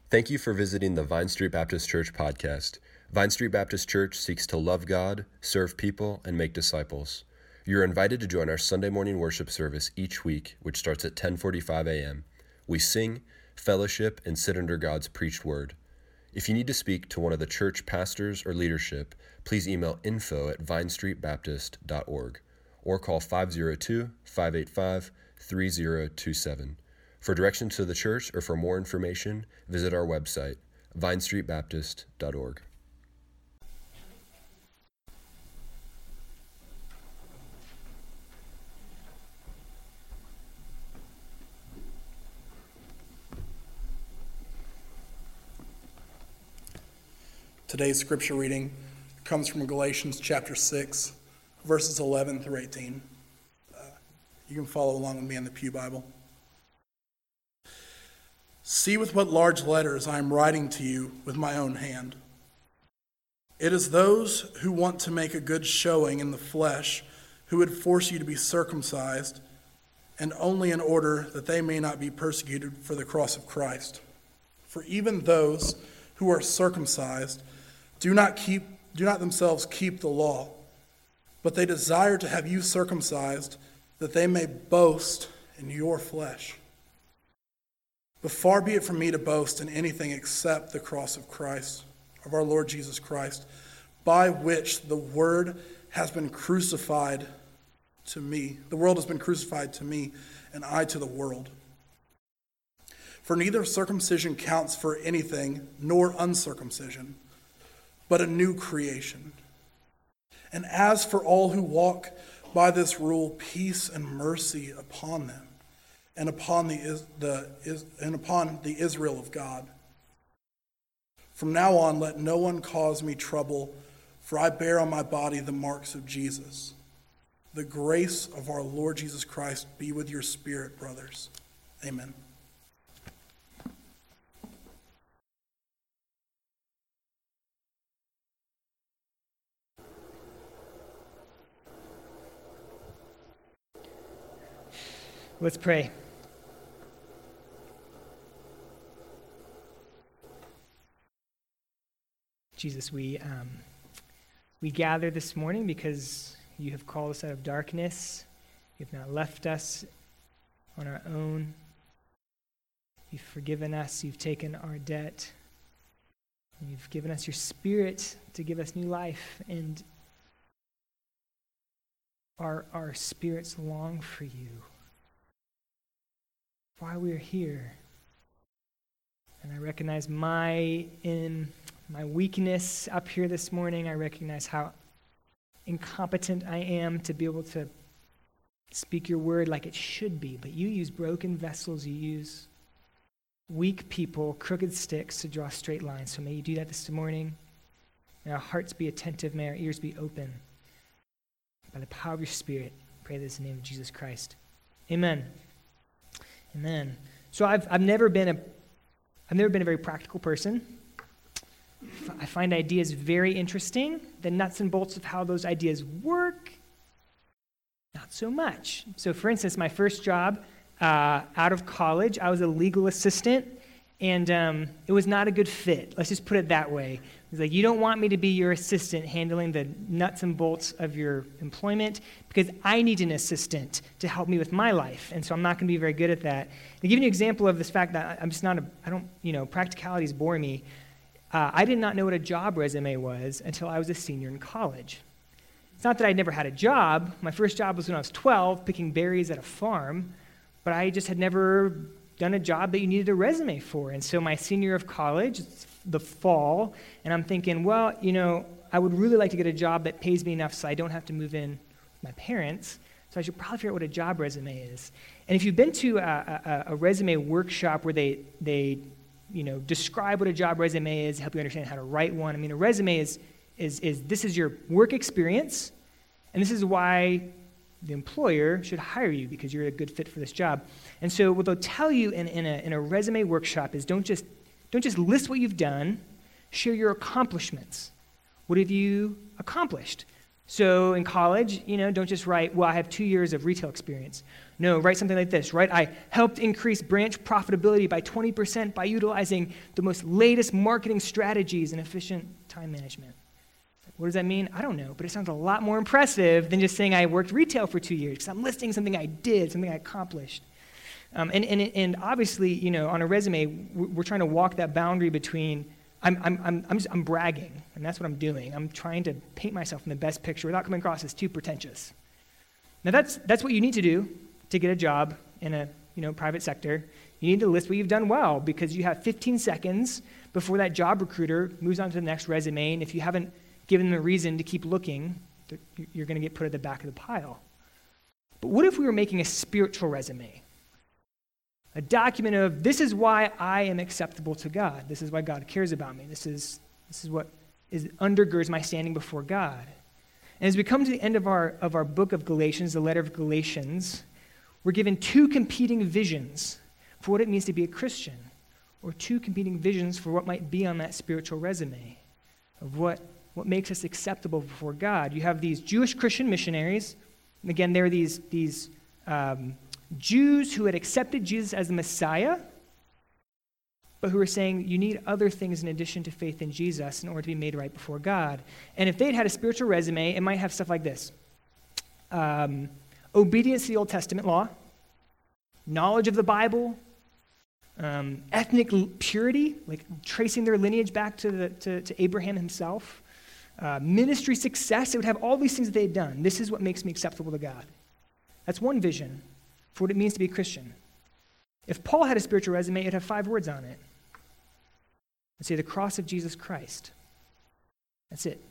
Thank you for visiting the Vine Street Baptist Church podcast. Vine Street Baptist Church seeks to love God, serve people, and make disciples. You're invited to join our Sunday morning worship service each week, which starts at 10:45 a.m. We sing, fellowship, and sit under God's preached word. If you need to speak to one of the church pastors or leadership, please email info@vinestreetbaptist.org or call 502-585-3027. For directions to the church or for more information, visit our website, vinestreetbaptist.org. Today's scripture reading comes from Galatians chapter 6, verses 11 through 18. You can follow along with me in the Pew Bible. See with what large letters I am writing to you with my own hand. It is those who want to make a good showing in the flesh who would force you to be circumcised, and only in order that they may not be persecuted for the cross of Christ. For even those who are circumcised do not themselves keep the law, but they desire to have you circumcised, that they may boast in your flesh. But far be it from me to boast in anything except the cross of Christ, of our Lord Jesus Christ, by which the word has been crucified to me. The world has been crucified to me, and I to the world. For neither circumcision counts for anything, nor uncircumcision, but a new creation. And as for all who walk by this rule, peace and mercy upon them, and upon the Israel of God. From now on, let no one cause me trouble, for I bear on my body the marks of Jesus. The grace of our Lord Jesus Christ be with your spirit, brothers. Amen. Let's pray. Jesus, we gather this morning because you have called us out of darkness. You have not left us on our own. You've forgiven us. You've taken our debt. And you've given us your Spirit to give us new life. And our spirits long for you. Why we are here. And I recognize my weakness up here this morning. I recognize how incompetent I am to be able to speak your word like it should be. But you use broken vessels. You use weak people, crooked sticks to draw straight lines. So may you do that this morning. May our hearts be attentive. May our ears be open. By the power of your Spirit, I pray this in the name of Jesus Christ. Amen. Amen. So I've never been a very practical person. I find ideas very interesting. The nuts and bolts of how those ideas work, not so much. So for instance, my first job out of college, I was a legal assistant, and it was not a good fit. Let's just put it that way. It was like, you don't want me to be your assistant handling the nuts and bolts of your employment because I need an assistant to help me with my life, and so I'm not going to be very good at that. To give you an example of this fact that I'm just not practicalities bore me. I did not know what a job resume was until I was a senior in college. It's not that I'd never had a job. My first job was when I was 12, picking berries at a farm, but I just had never done a job that you needed a resume for. And so my senior year of college, it's the fall, and I'm thinking, well, I would really like to get a job that pays me enough so I don't have to move in with my parents, so I should probably figure out what a job resume is. And if you've been to a resume workshop where they describe what a job resume is, help you understand how to write one. I mean, a resume is this is your work experience, and this is why the employer should hire you because you're a good fit for this job. And so what they'll tell you in a resume workshop is don't just list what you've done, share your accomplishments. What have you accomplished? So in college, don't just write, well, I have 2 years of retail experience. No, write something like this, right? I helped increase branch profitability by 20% by utilizing the most latest marketing strategies and efficient time management. What does that mean? I don't know, but it sounds a lot more impressive than just saying I worked retail for 2 years, because I'm listing something I did, something I accomplished. And obviously, on a resume, we're trying to walk that boundary between I'm bragging, and that's what I'm doing. I'm trying to paint myself in the best picture without coming across as too pretentious. Now that's what you need to do to get a job in a private sector. You need to list what you've done well, because you have 15 seconds before that job recruiter moves on to the next resume, and if you haven't given them a reason to keep looking, you're going to get put at the back of the pile. But what if we were making a spiritual resume? A document of, this is why I am acceptable to God. This is why God cares about me. This is what undergirds my standing before God. And as we come to the end of our book of Galatians, the letter of Galatians, we're given two competing visions for what it means to be a Christian, or two competing visions for what might be on that spiritual resume of what makes us acceptable before God. You have these Jewish Christian missionaries, and again, they're these Jews who had accepted Jesus as the Messiah, but who were saying you need other things in addition to faith in Jesus in order to be made right before God. And if they'd had a spiritual resume, it might have stuff like this. Obedience to the Old Testament law, knowledge of the Bible, ethnic purity, like tracing their lineage back to Abraham himself, ministry success. It would have all these things that they'd done. This is what makes me acceptable to God. That's one vision for what it means to be a Christian. If Paul had a spiritual resume, it'd have 5 words on it. It'd say the cross of Jesus Christ. That's it.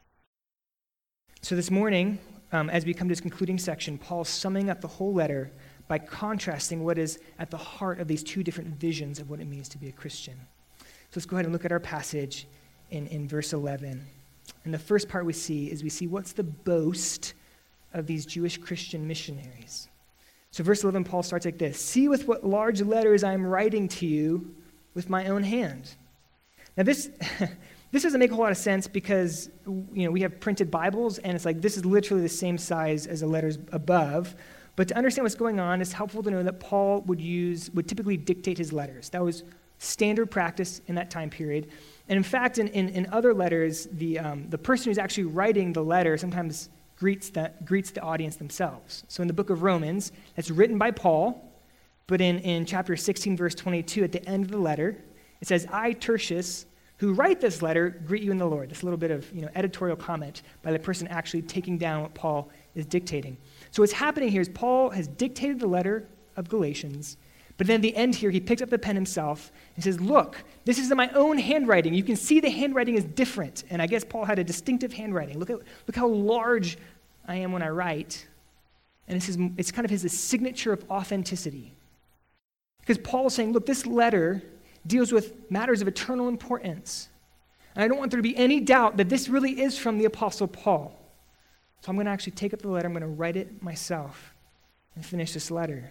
So this morning, as we come to this concluding section, Paul's summing up the whole letter by contrasting what is at the heart of these two different visions of what it means to be a Christian. So let's go ahead and look at our passage in verse 11. And the first part we see what's the boast of these Jewish Christian missionaries. So verse 11, Paul starts like this: "See with what large letters I am writing to you with my own hand." Now this doesn't make a whole lot of sense, because we have printed Bibles, and it's like this is literally the same size as the letters above. But to understand what's going on, it's helpful to know that Paul would typically dictate his letters. That was standard practice in that time period. And in fact, in other letters, the person who's actually writing the letter sometimes greets the audience themselves. So in the book of Romans, it's written by Paul, but in chapter 16, verse 22, at the end of the letter, it says, "I, Tertius, who write this letter, greet you in the Lord." This little bit of editorial comment by the person actually taking down what Paul is dictating. So what's happening here is Paul has dictated the letter of Galatians, but then at the end here, he picks up the pen himself and says, "Look, this is in my own handwriting. You can see the handwriting is different." And I guess Paul had a distinctive handwriting. Look how large I am when I write. And it's kind of his signature of authenticity. Because Paul is saying, look, this letter deals with matters of eternal importance. And I don't want there to be any doubt that this really is from the Apostle Paul. So I'm going to actually take up the letter, I'm going to write it myself and finish this letter.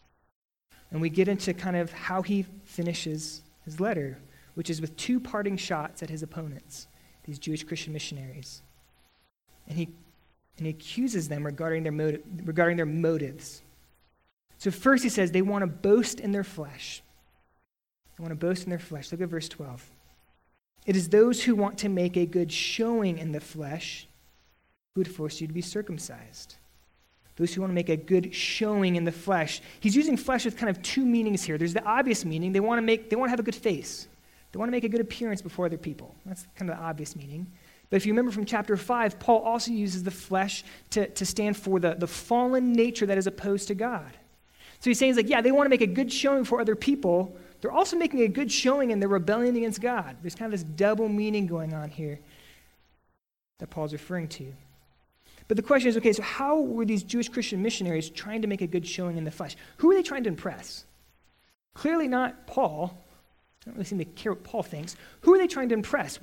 And we get into kind of how he finishes his letter, which is with 2 parting shots at his opponents, these Jewish Christian missionaries. And he accuses them regarding their motives. So first he says they want to boast in their flesh. They want to boast in their flesh. Look at verse 12. "It is those who want to make a good showing in the flesh who would force you to be circumcised." Those who want to make a good showing in the flesh. He's using flesh with kind of 2 meanings here. There's the obvious meaning. They want to have a good face. They want to make a good appearance before other people. That's kind of the obvious meaning. But if you remember from chapter 5, Paul also uses the flesh to stand for the fallen nature that is opposed to God. So he's saying, they want to make a good showing for other people. They're also making a good showing in their rebellion against God. There's kind of this double meaning going on here that Paul's referring to. But the question is, okay, so how were these Jewish Christian missionaries trying to make a good showing in the flesh? Who were they trying to impress? Clearly not Paul. I don't really seem to care what Paul thinks. Who are they trying to impress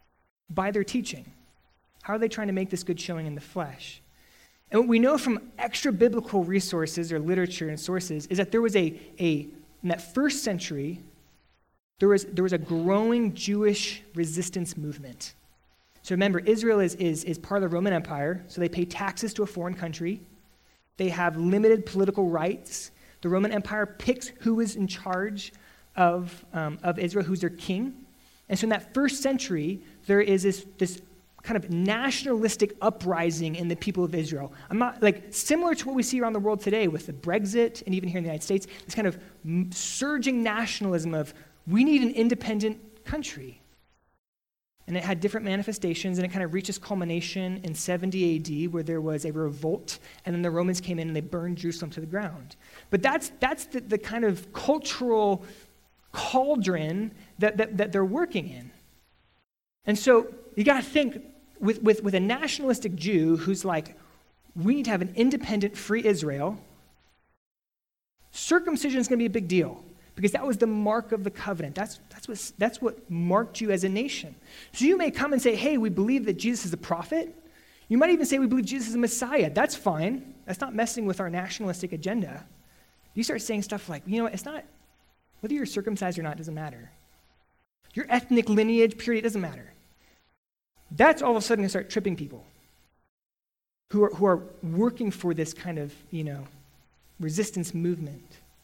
by their teaching? How are they trying to make this good showing in the flesh? And what we know from extra biblical resources or literature and sources is that there was in that first century, there was a growing Jewish resistance movement. So remember, Israel is part of the Roman Empire, so they pay taxes to a foreign country. They have limited political rights. The Roman Empire picks who is in charge of Israel, who's their king. And so in that first century, there is this kind of nationalistic uprising in the people of Israel. I'm not similar to what we see around the world today with the Brexit and even here in the United States, this kind of surging nationalism of we need an independent country. And it had different manifestations, and it kind of reached its culmination in 70 AD, where there was a revolt, and then the Romans came in and they burned Jerusalem to the ground. But that's the kind of cultural cauldron that they're working in. And so you got to think with a nationalistic Jew who's like, we need to have an independent, free Israel. Circumcision is going to be a big deal because that was the mark of the covenant. That's what marked you as a nation. So you may come and say, hey, we believe that Jesus is a prophet. You might even say we believe Jesus is a Messiah. That's fine. That's not messing with our nationalistic agenda. You start saying stuff like, it's not, whether you're circumcised or not doesn't matter. Your ethnic lineage, period, doesn't matter. That's all of a sudden going to start tripping people who are working for this kind of, resistance movement.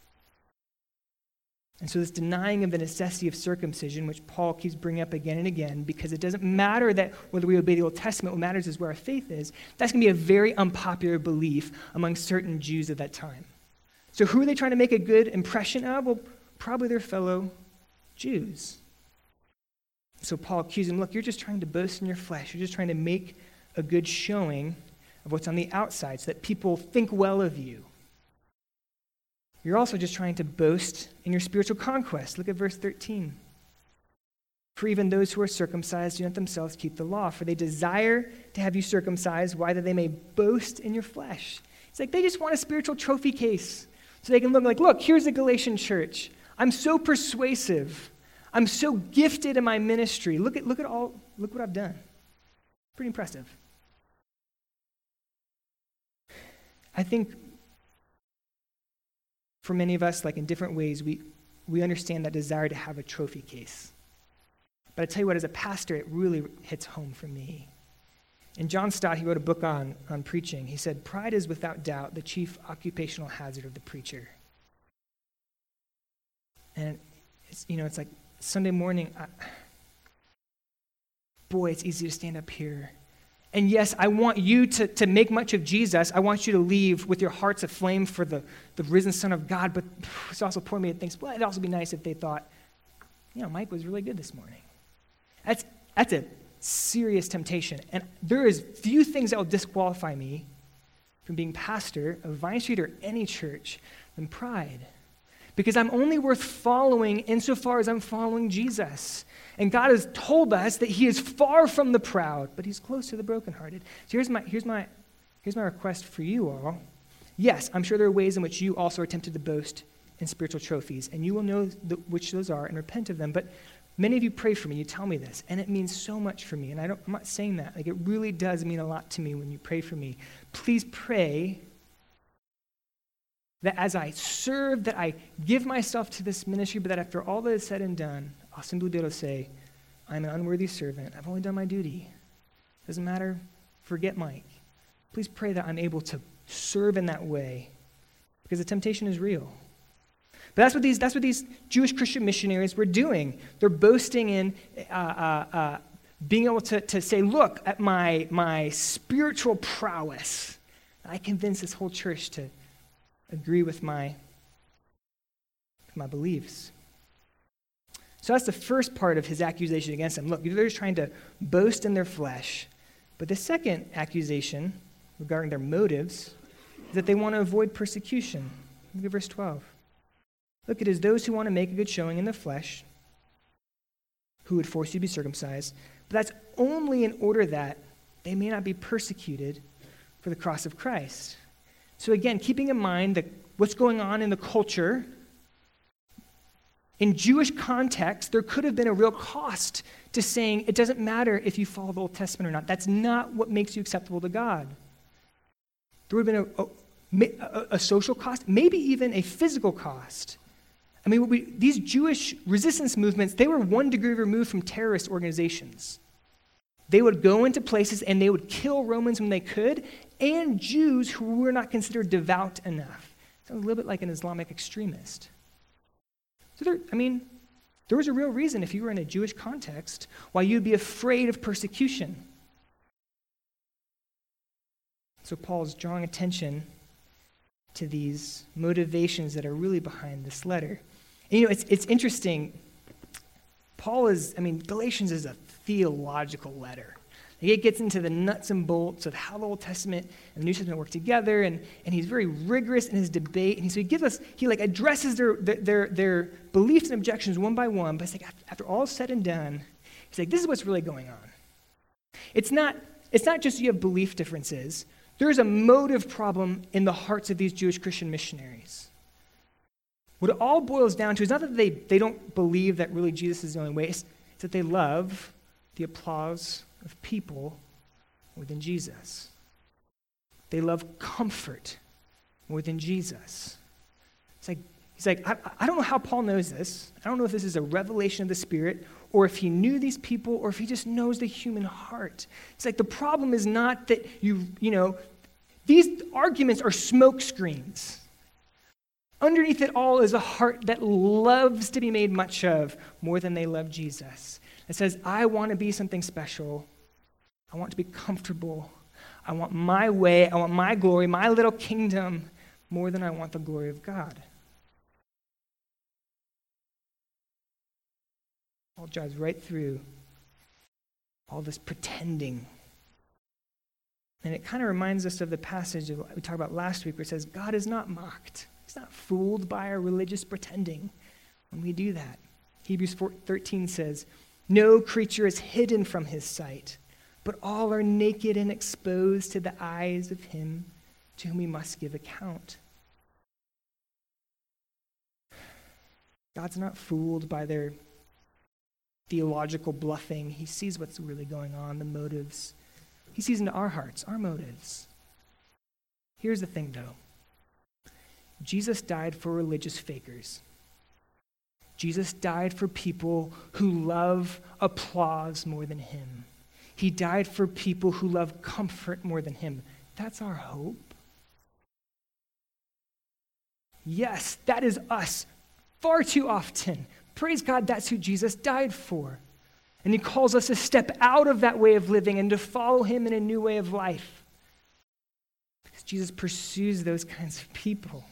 And so this denying of the necessity of circumcision, which Paul keeps bringing up again and again, because it doesn't matter that whether we obey the Old Testament, what matters is where our faith is, that's going to be a very unpopular belief among certain Jews at that time. So who are they trying to make a good impression of? Well, probably their fellow Jews. So Paul accused him, look, you're just trying to boast in your flesh. You're just trying to make a good showing of what's on the outside so that people think well of you. You're also just trying to boast in your spiritual conquest. Look at verse 13. For even those who are circumcised do not themselves keep the law, for they desire to have you circumcised, why? That they may boast in your flesh. It's like they just want a spiritual trophy case so they can look like, look, here's the Galatian church. I'm so persuasive. I'm so gifted in my ministry. Look what I've done. Pretty impressive. I think for many of us, in different ways, we understand that desire to have a trophy case. But I tell you what, as a pastor, it really hits home for me. And John Stott, he wrote a book on preaching. He said, pride is without doubt the chief occupational hazard of the preacher. And it's like Sunday morning, it's easy to stand up here. And yes, I want you to make much of Jesus. I want you to leave with your hearts aflame for the risen Son of God. But it's also poor me that thinks, well, it'd also be nice if they thought, Mike was really good this morning. That's a serious temptation. And there is few things that will disqualify me from being pastor of Vine Street or any church than pride. Because I'm only worth following insofar as I'm following Jesus. And God has told us that he is far from the proud, but he's close to the brokenhearted. So here's my request for you all. Yes, I'm sure there are ways in which you also are tempted to boast in spiritual trophies, and you will know which those are and repent of them. But many of you pray for me. You tell me this, and it means so much for me. And I'm not saying that. It really does mean a lot to me when you pray for me. Please pray that as I serve, that I give myself to this ministry, but that after all that is said and done, I'll simply be able to say, I'm an unworthy servant. I've only done my duty. Doesn't matter. Forget Mike. Please pray that I'm able to serve in that way, because the temptation is real. But that's what these Jewish Christian missionaries were doing. They're boasting in being able to say, look at my spiritual prowess. I convinced this whole church to agree with my beliefs. So that's the first part of his accusation against them. Look, they're just trying to boast in their flesh. But the second accusation regarding their motives is that they want to avoid persecution. Look at verse 12. Look, it is those who want to make a good showing in the flesh who would force you to be circumcised, but that's only in order that they may not be persecuted for the cross of Christ. So again, keeping in mind that what's going on in the culture, in Jewish context, there could have been a real cost to saying it doesn't matter if you follow the Old Testament or not. That's not what makes you acceptable to God. There would have been a social cost, maybe even a physical cost. I mean, these Jewish resistance movements, they were 1 degree removed from terrorist organizations. They would go into places and they would kill Romans when they could, and Jews who were not considered devout enough. Sounds a little bit like an Islamic extremist. So there was a real reason, if you were in a Jewish context, why you'd be afraid of persecution. So Paul's drawing attention to these motivations that are really behind this letter. And it's interesting. Galatians is a theological letter. It gets into the nuts and bolts of how the Old Testament and the New Testament work together, and he's very rigorous in his debate. And so he addresses their beliefs and objections one by one, but it's like after all is said and done, he's like, this is what's really going on. It's not just you have belief differences. There's a motive problem in the hearts of these Jewish Christian missionaries. What it all boils down to is not that they don't believe that really Jesus is the only way, it's that they love the applause of people more than Jesus. They love comfort more than Jesus. He's like, I don't know how Paul knows this. I don't know if this is a revelation of the Spirit, or if he knew these people, or if he just knows the human heart. It's like the problem is not that these arguments are smoke screens. Underneath it all is a heart that loves to be made much of more than they love Jesus. It says, I want to be something special. I want to be comfortable. I want my way. I want my glory, my little kingdom, more than I want the glory of God. Paul drives right through all this pretending. And it kind of reminds us of the passage we talked about last week where it says, God is not mocked. He's not fooled by our religious pretending when we do that. Hebrews 4:13 says, no creature is hidden from his sight, but all are naked and exposed to the eyes of him to whom we must give account. God's not fooled by their theological bluffing. He sees what's really going on, the motives. He sees into our hearts, our motives. Here's the thing, though. Jesus died for religious fakers. Jesus died for people who love applause more than him. He died for people who love comfort more than him. That's our hope. Yes, that is us far too often. Praise God, that's who Jesus died for. And he calls us to step out of that way of living and to follow him in a new way of life. Because Jesus pursues those kinds of people.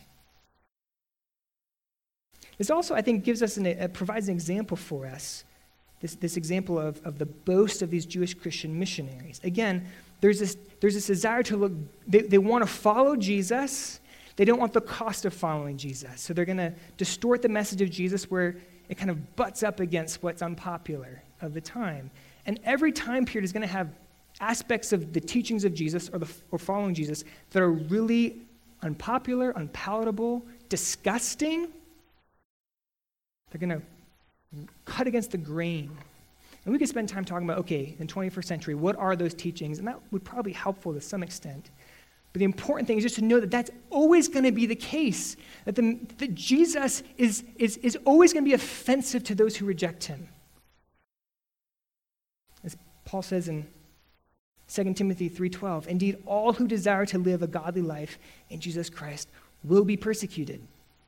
This also, I think, gives us provides an example for us, this example of the boast of these Jewish Christian missionaries. Again, there's this desire to look, they want to follow Jesus. They don't want the cost of following Jesus. So they're going to distort the message of Jesus where it kind of butts up against what's unpopular of the time. And every time period is going to have aspects of the teachings of Jesus or following Jesus that are really unpopular, unpalatable, disgusting. They're going to cut against the grain. And we could spend time talking about, okay, in the 21st century, what are those teachings? And that would probably be helpful to some extent. But the important thing is just to know that that's always going to be the case, that Jesus is always going to be offensive to those who reject him. As Paul says in 2 Timothy 3:12, indeed, all who desire to live a godly life in Jesus Christ will be persecuted.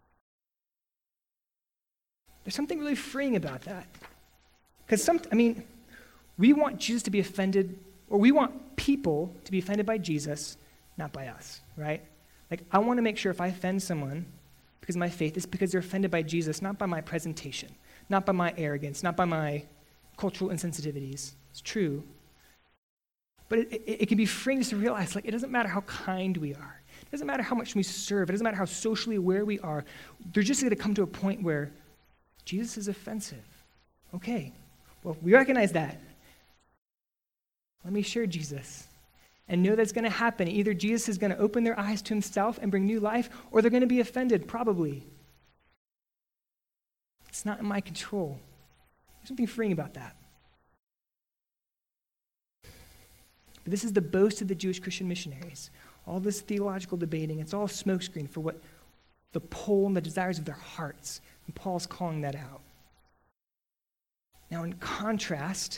There's something really freeing about that. Because we want Jesus to be offended, or we want people to be offended by Jesus, not by us, right? Like, I want to make sure if I offend someone because of my faith, it's because they're offended by Jesus, not by my presentation, not by my arrogance, not by my cultural insensitivities. It's true. But it can be freeing just to realize, like, it doesn't matter how kind we are. It doesn't matter how much we serve. It doesn't matter how socially aware we are. They're just going to come to a point where Jesus is offensive. Okay, well, we recognize that. Let me share Jesus and know that's going to happen. Either Jesus is going to open their eyes to himself and bring new life, or they're going to be offended, probably. It's not in my control. There's something freeing about that. But this is the boast of the Jewish Christian missionaries. All this theological debating, it's all a smokescreen for what the pull and the desires of their hearts. And Paul's calling that out. Now, in contrast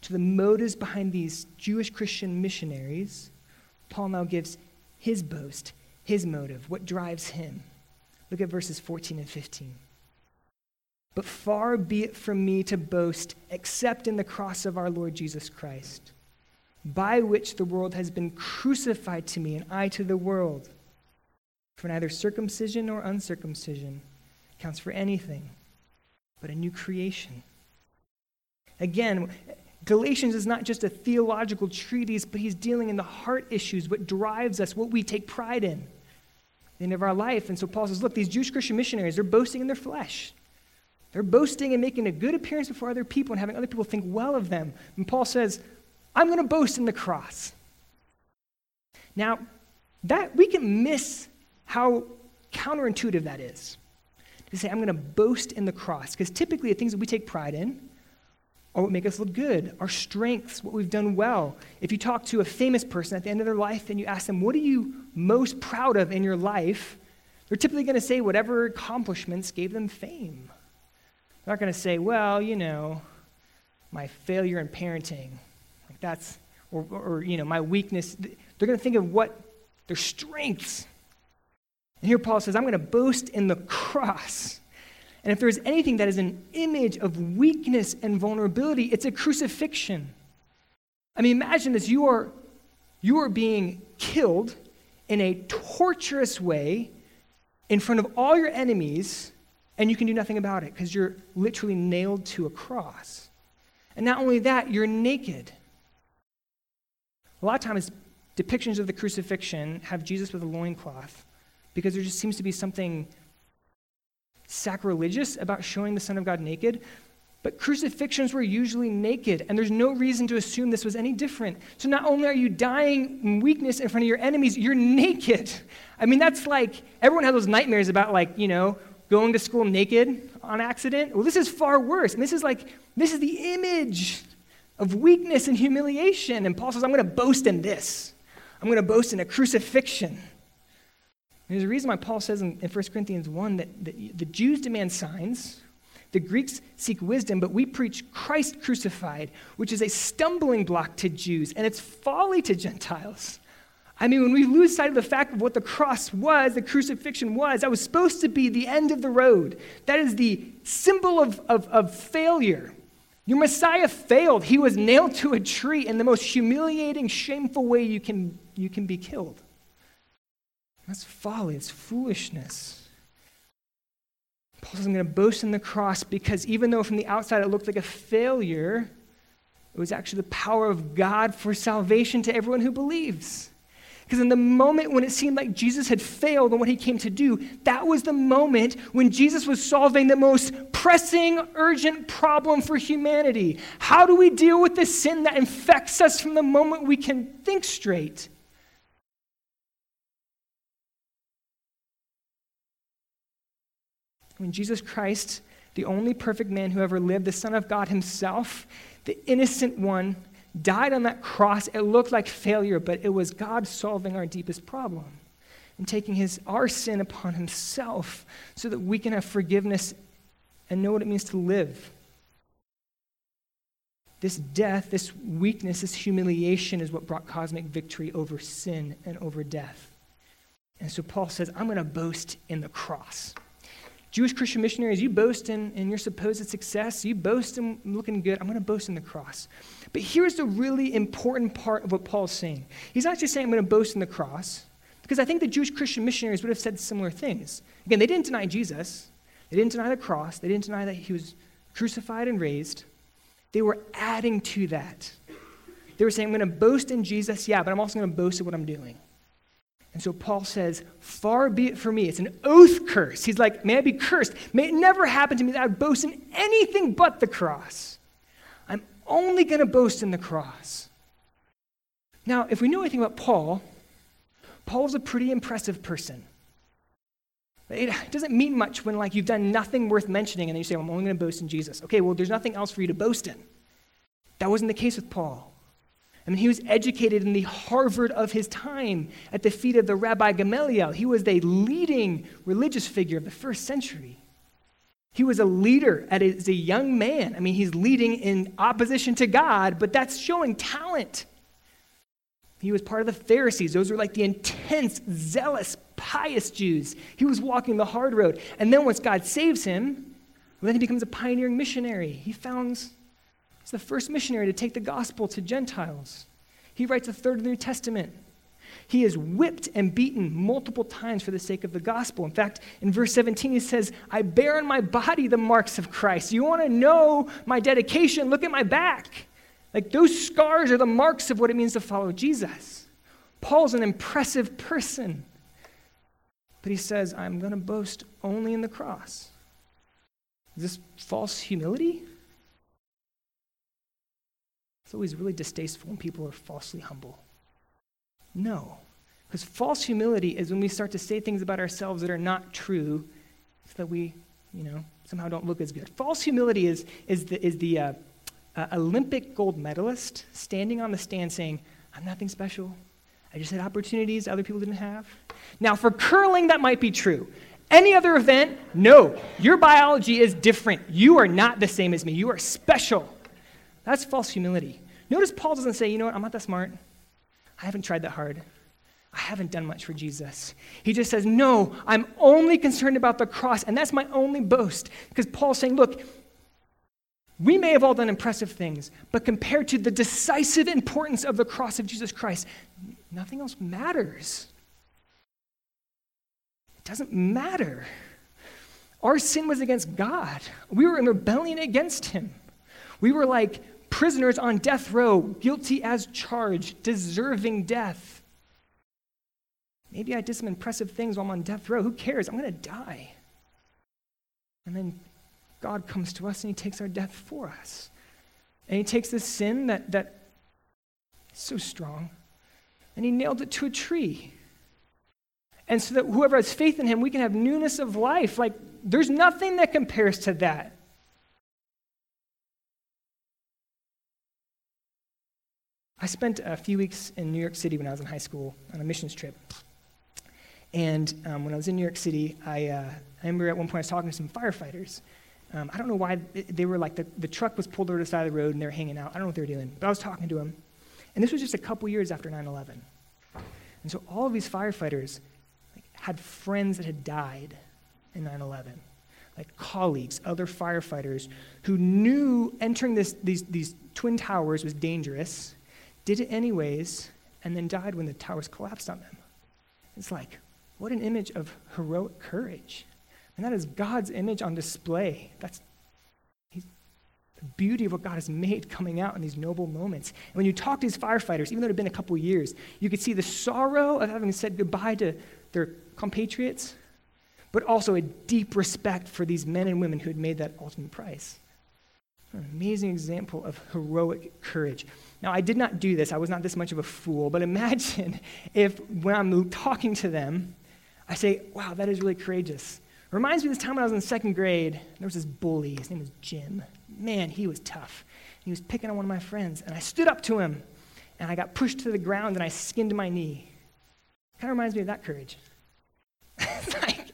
to the motives behind these Jewish Christian missionaries, Paul now gives his boast, his motive, what drives him. Look at verses 14 and 15. But far be it from me to boast except in the cross of our Lord Jesus Christ, by which the world has been crucified to me and I to the world. For neither circumcision nor uncircumcision counts for anything but a new creation. Again, Galatians is not just a theological treatise, but he's dealing in the heart issues, what drives us, what we take pride in, the end of our life. And so Paul says, look, these Jewish Christian missionaries, they're boasting in their flesh. They're boasting and making a good appearance before other people and having other people think well of them. And Paul says, I'm going to boast in the cross. Now, that we can miss how counterintuitive that is. To say, I'm going to boast in the cross. Because typically the things that we take pride in are what make us look good, our strengths, what we've done well. If you talk to a famous person at the end of their life and you ask them, what are you most proud of in your life? They're typically going to say whatever accomplishments gave them fame. They're not going to say, well, my failure in parenting, like that's, or my weakness. They're going to think of what their strengths. And here Paul says, I'm going to boast in the cross. And if there's anything that is an image of weakness and vulnerability, it's a crucifixion. I mean, imagine this, you are being killed in a torturous way in front of all your enemies, and you can do nothing about it because you're literally nailed to a cross. And not only that, you're naked. A lot of times, depictions of the crucifixion have Jesus with a loincloth because there just seems to be something sacrilegious about showing the Son of God naked. But crucifixions were usually naked, and there's no reason to assume this was any different. So not only are you dying in weakness in front of your enemies, you're naked. I mean, that's like, everyone has those nightmares about going to school naked on accident. Well, this is far worse. And this is the image of weakness and humiliation. And Paul says, I'm going to boast in this. I'm going to boast in a crucifixion. And there's a reason why Paul says in 1 Corinthians 1 that the Jews demand signs, the Greeks seek wisdom, but we preach Christ crucified, which is a stumbling block to Jews, and it's folly to Gentiles. I mean, when we lose sight of the fact of what the cross was, the crucifixion was, that was supposed to be the end of the road. That is the symbol of failure. Your Messiah failed. He was nailed to a tree in the most humiliating, shameful way you can be killed. That's folly. It's foolishness. Paul says, I'm going to boast in the cross because even though from the outside it looked like a failure, it was actually the power of God for salvation to everyone who believes. Because in the moment when it seemed like Jesus had failed in what he came to do, that was the moment when Jesus was solving the most pressing, urgent problem for humanity. How do we deal with the sin that infects us from the moment we can think straight? When Jesus Christ, the only perfect man who ever lived, the Son of God himself, the innocent one, died on that cross, it looked like failure, but it was God solving our deepest problem and taking our sin upon himself so that we can have forgiveness and know what it means to live. This death, this weakness, this humiliation is what brought cosmic victory over sin and over death. And so Paul says, I'm going to boast in the cross. Jewish Christian missionaries, you boast in your supposed success. You boast in looking good. I'm going to boast in the cross. But here's the really important part of what Paul's saying. He's not just saying I'm going to boast in the cross, because I think the Jewish Christian missionaries would have said similar things. Again, they didn't deny Jesus. They didn't deny the cross. They didn't deny that he was crucified and raised. They were adding to that. They were saying, I'm going to boast in Jesus, yeah, but I'm also going to boast in what I'm doing. And so Paul says, far be it from me. It's an oath curse. He's like, may I be cursed. May it never happen to me that I would boast in anything but the cross. I'm only going to boast in the cross. Now, if we know anything about Paul was a pretty impressive person. It doesn't mean much when you've done nothing worth mentioning and then you say, well, I'm only going to boast in Jesus. Okay, well, there's nothing else for you to boast in. That wasn't the case with Paul. I mean, he was educated in the Harvard of his time at the feet of the Rabbi Gamaliel. He was the leading religious figure of the first century. He was a leader as a young man. I mean, he's leading in opposition to God, but that's showing talent. He was part of the Pharisees. Those were like the intense, zealous, pious Jews. He was walking the hard road. And then once God saves him, well, then he becomes a pioneering missionary. He's the first missionary to take the gospel to Gentiles. He writes a third of the New Testament. He is whipped and beaten multiple times for the sake of the gospel. In fact, in verse 17, he says, I bear in my body the marks of Christ. You want to know my dedication? Look at my back. Like those scars are the marks of what it means to follow Jesus. Paul's an impressive person. But he says, I'm going to boast only in the cross. Is this false humility? It's always really distasteful when people are falsely humble. No, because false humility is when we start to say things about ourselves that are not true so that we, somehow don't look as good. False humility is the Olympic gold medalist standing on the stand saying, I'm nothing special. I just had opportunities other people didn't have. Now, for curling, that might be true. Any other event, no. Your biology is different. You are not the same as me. You are special. That's false humility. Notice Paul doesn't say, you know what, I'm not that smart. I haven't tried that hard. I haven't done much for Jesus. He just says, no, I'm only concerned about the cross, and that's my only boast. Because Paul's saying, look, we may have all done impressive things, but compared to the decisive importance of the cross of Jesus Christ, nothing else matters. It doesn't matter. Our sin was against God. We were in rebellion against him. We were like prisoners on death row, guilty as charged, deserving death. Maybe I did some impressive things while I'm on death row. Who cares? I'm going to die. And then God comes to us and he takes our death for us. And he takes this sin that is so strong and he nailed it to a tree. And so that whoever has faith in him, we can have newness of life. Like, there's nothing that compares to that. I spent a few weeks in New York City when I was in high school on a missions trip. And when I was in New York City, I remember at one point I was talking to some firefighters. I don't know why they were like, the truck was pulled over to the side of the road and they were hanging out. I don't know what they were doing, but I was talking to them. And this was just a couple years after 9/11. And so all of these firefighters had friends that had died in 9/11. Like colleagues, other firefighters who knew entering these twin towers was dangerous, did it anyways, and then died when the towers collapsed on them. It's like, what an image of heroic courage. And that is God's image on display. That's the beauty of what God has made coming out in these noble moments. And when you talk to these firefighters, even though it had been a couple years, you could see the sorrow of having said goodbye to their compatriots, but also a deep respect for these men and women who had made that ultimate price. An amazing example of heroic courage. Now, I did not do this. I was not this much of a fool, but imagine if when I'm talking to them, I say, wow, that is really courageous. It reminds me of this time when I was in second grade. There was this bully. His name was Jim. Man, he was tough. He was picking on one of my friends, and I stood up to him, and I got pushed to the ground, and I skinned my knee. Kind of reminds me of that courage. It's like,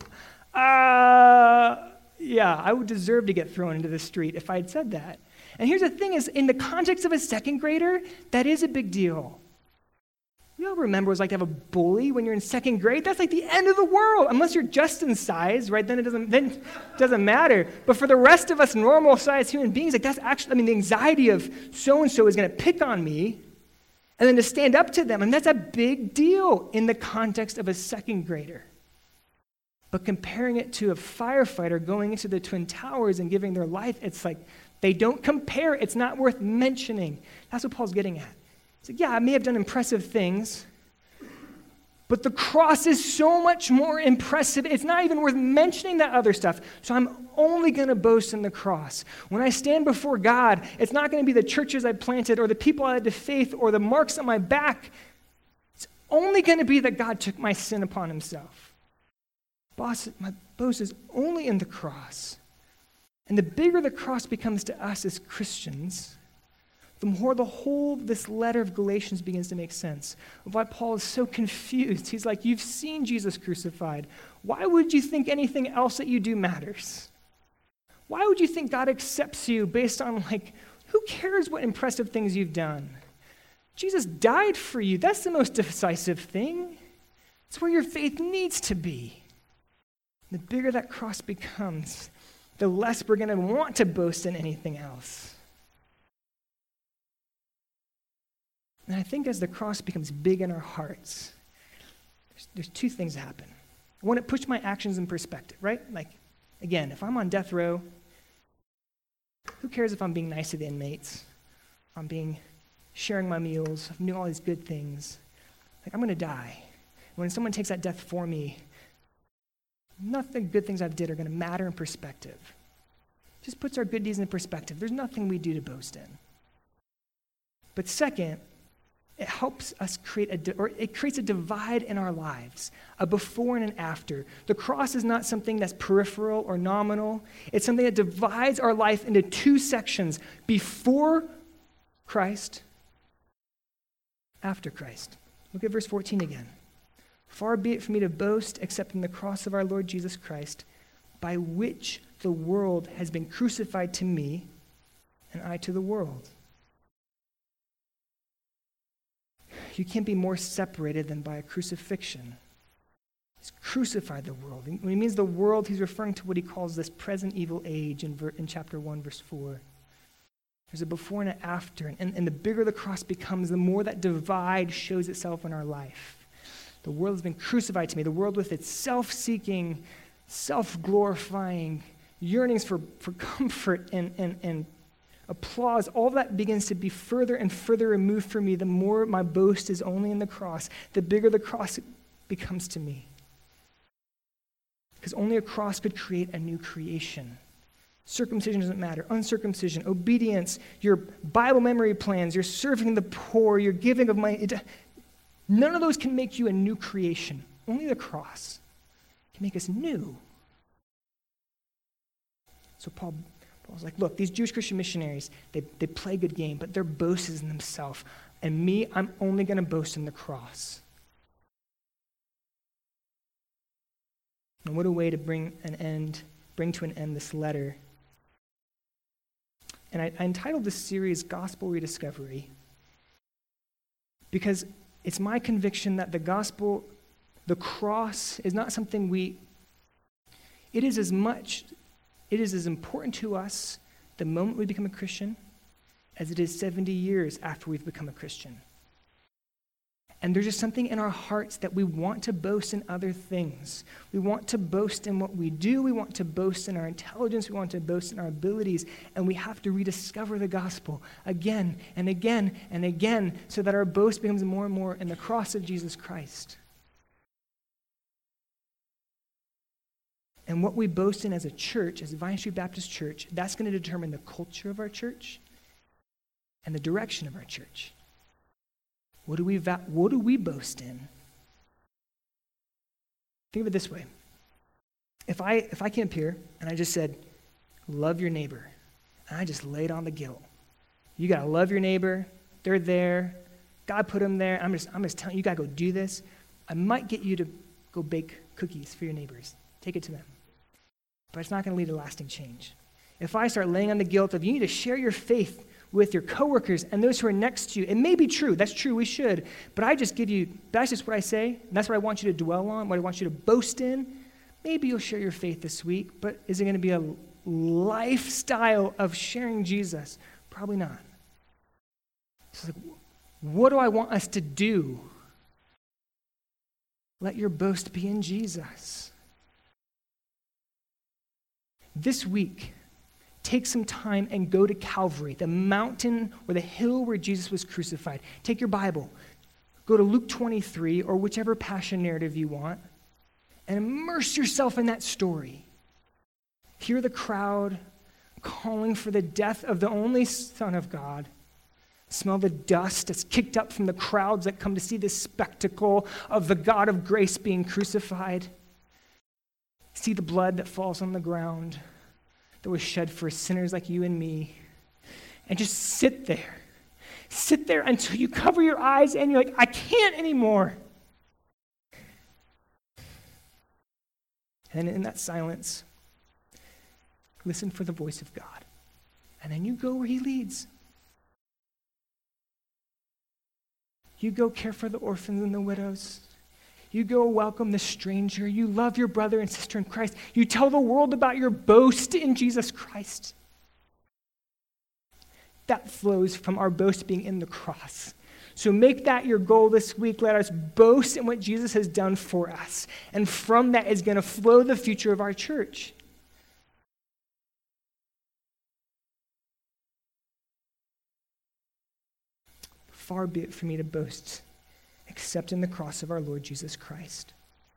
yeah, I would deserve to get thrown into the street if I had said that. And here's the thing is, in the context of a second grader, that is a big deal. We all remember what it's like to have a bully when you're in second grade. That's like the end of the world, unless you're Justin's size, right? Then it doesn't matter. But for the rest of us normal-sized human beings, like that's actually, the anxiety of so-and-so is going to pick on me, and then to stand up to them, and that's a big deal in the context of a second grader. But comparing it to a firefighter going into the Twin Towers and giving their life, it's like they don't compare. It's not worth mentioning. That's what Paul's getting at. It's like, yeah, I may have done impressive things, but the cross is so much more impressive. It's not even worth mentioning that other stuff. So I'm only going to boast in the cross. When I stand before God, it's not going to be the churches I planted or the people I led to faith or the marks on my back. It's only going to be that God took my sin upon himself. My boast is only in the cross. And the bigger the cross becomes to us as Christians, the more the whole this letter of Galatians begins to make sense of why Paul is so confused. He's like, you've seen Jesus crucified. Why would you think anything else that you do matters? Why would you think God accepts you based on, who cares what impressive things you've done? Jesus died for you. That's the most decisive thing. It's where your faith needs to be. The bigger that cross becomes, the less we're going to want to boast in anything else. And I think as the cross becomes big in our hearts, there's two things that happen. One, it puts my actions in perspective, right? Again, if I'm on death row, who cares if I'm being nice to the inmates? If I'm sharing my meals, if I'm doing all these good things. I'm going to die. When someone takes that death for me, none of the good things I've did are going to matter in perspective. It just puts our good deeds in perspective. There's nothing we do to boast in. But second, it helps us it creates a divide in our lives, a before and an after. The cross is not something that's peripheral or nominal. It's something that divides our life into two sections: before Christ, after Christ. Look at verse 14 again. Far be it from me to boast except in the cross of our Lord Jesus Christ, by which the world has been crucified to me, and I to the world. You can't be more separated than by a crucifixion. He's crucified the world. When he means the world, he's referring to what he calls this present evil age in chapter 1, verse 4. There's a before and an after, and the bigger the cross becomes, the more that divide shows itself in our life. The world has been crucified to me, the world with its self-seeking, self-glorifying yearnings for comfort and applause. All that begins to be further and further removed from me the more my boast is only in the cross, the bigger the cross becomes to me. Because only a cross could create a new creation. Circumcision doesn't matter. Uncircumcision, obedience, your Bible memory plans, your serving the poor, your giving of money. None of those can make you a new creation. Only the cross can make us new. So Paul's like, look, these Jewish Christian missionaries, they play a good game, but their boast is in themselves. And me, I'm only going to boast in the cross. And what a way to bring to an end this letter. And I entitled this series Gospel Rediscovery because it's my conviction that the gospel, the cross, is not something it is as important to us the moment we become a Christian as it is 70 years after we've become a Christian. And there's just something in our hearts that we want to boast in other things. We want to boast in what we do. We want to boast in our intelligence. We want to boast in our abilities. And we have to rediscover the gospel again and again and again so that our boast becomes more and more in the cross of Jesus Christ. And what we boast in as a church, as a Vine Street Baptist Church, that's going to determine the culture of our church and the direction of our church. What do we boast in? Think of it this way. If I came up here and I just said, love your neighbor, and I just laid on the guilt. You got to love your neighbor. They're there. God put them there. I'm just telling you, you got to go do this. I might get you to go bake cookies for your neighbors. Take it to them. But it's not going to lead to lasting change. If I start laying on the guilt of you need to share your faith with your coworkers and those who are next to you, it may be true. That's true. We should. But that's just what I say. And that's what I want you to dwell on, what I want you to boast in. Maybe you'll share your faith this week, but is it going to be a lifestyle of sharing Jesus? Probably not. So what do I want us to do? Let your boast be in Jesus. This week, take some time and go to Calvary, the mountain or the hill where Jesus was crucified. Take your Bible, go to Luke 23 or whichever passion narrative you want, and immerse yourself in that story. Hear the crowd calling for the death of the only Son of God. Smell the dust that's kicked up from the crowds that come to see this spectacle of the God of grace being crucified. See the blood that falls on the ground that was shed for sinners like you and me. And just sit there. Sit there until you cover your eyes and you're like, I can't anymore. And in that silence, Listen for the voice of God. And then you go where he leads. You go care for the orphans and the widows. You go welcome the stranger. You love your brother and sister in Christ. You tell the world about your boast in Jesus Christ. That flows from our boast being in the cross. So make that your goal this week. Let us boast in what Jesus has done for us. And from that is going to flow the future of our church. Far be it for me to boast, except in the cross of our Lord Jesus Christ.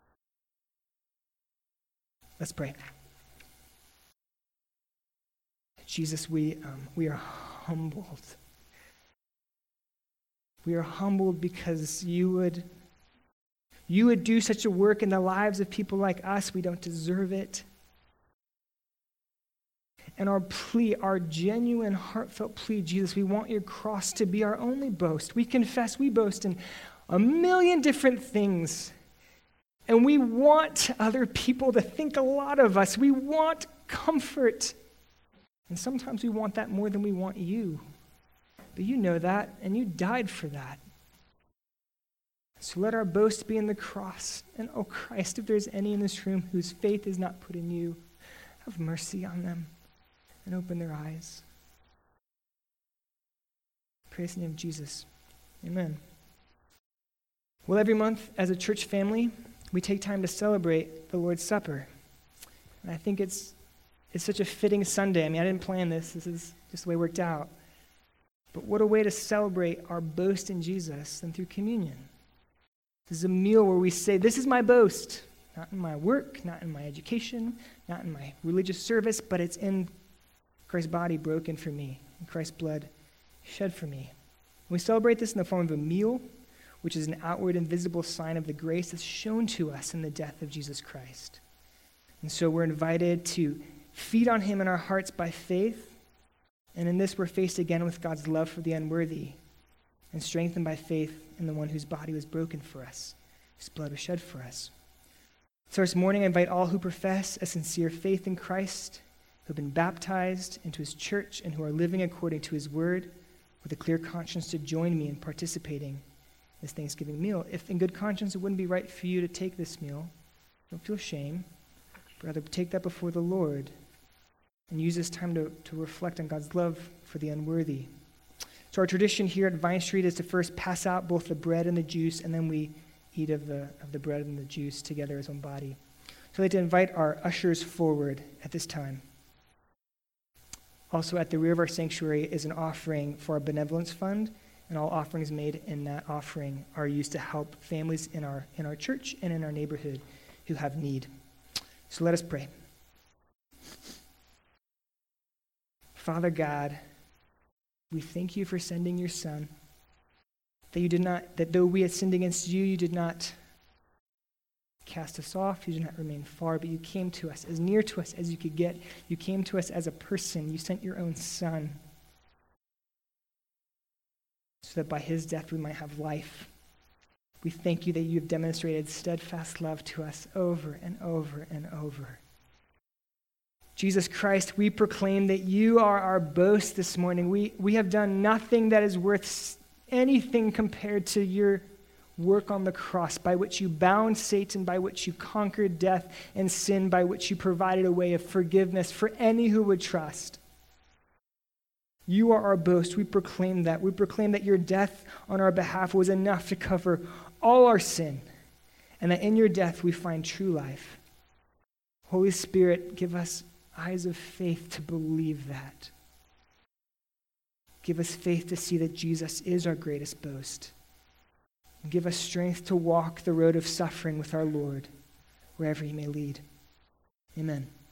Let's pray. Jesus, we are humbled. We are humbled because you would do such a work in the lives of people like us. We don't deserve it. And our plea, our genuine, heartfelt plea, Jesus, we want your cross to be our only boast. We confess we boast in a million different things. And we want other people to think a lot of us. We want comfort. And sometimes we want that more than we want you. But you know that, and you died for that. So let our boast be in the cross. And oh Christ, if there's any in this room whose faith is not put in you, have mercy on them and open their eyes. Praise the name of Jesus. Amen. Well, every month as a church family, we take time to celebrate the Lord's Supper. And I think it's such a fitting Sunday. I mean, I didn't plan this. This is just the way it worked out. But what a way to celebrate our boast in Jesus than through communion. This is a meal where we say, this is my boast. Not in my work, not in my education, not in my religious service, but it's in Christ's body broken for me, and Christ's blood shed for me. We celebrate this in the form of a meal, which is an outward and visible sign of the grace that's shown to us in the death of Jesus Christ. And so we're invited to feed on him in our hearts by faith, and in this we're faced again with God's love for the unworthy, and strengthened by faith in the one whose body was broken for us, whose blood was shed for us. So this morning I invite all who profess a sincere faith in Christ, who have been baptized into his church and who are living according to his word with a clear conscience to join me in participating in this Thanksgiving meal. If in good conscience it wouldn't be right for you to take this meal, don't feel shame, but rather take that before the Lord and use this time to reflect on God's love for the unworthy. So our tradition here at Vine Street is to first pass out both the bread and the juice, and then we eat of the bread and the juice together as one body. So I'd like to invite our ushers forward at this time. Also at the rear of our sanctuary is an offering for our benevolence fund, and all offerings made in that offering are used to help families in our church and in our neighborhood who have need. So let us pray. Father God, we thank you for sending your Son, that though we had sinned against you, you did not cast us off, you did not remain far, but you came to us, as near to us as you could get. You came to us as a person. You sent your own Son, so that by his death we might have life. We thank you that you have demonstrated steadfast love to us over and over and over. Jesus Christ, we proclaim that you are our boast this morning. We have done nothing that is worth anything compared to your work on the cross, by which you bound Satan, by which you conquered death and sin, by which you provided a way of forgiveness for any who would trust. You are our boast. We proclaim that. We proclaim that your death on our behalf was enough to cover all our sin, and that in your death we find true life. Holy Spirit, give us eyes of faith to believe that. Give us faith to see that Jesus is our greatest boast. And give us strength to walk the road of suffering with our Lord, wherever he may lead. Amen.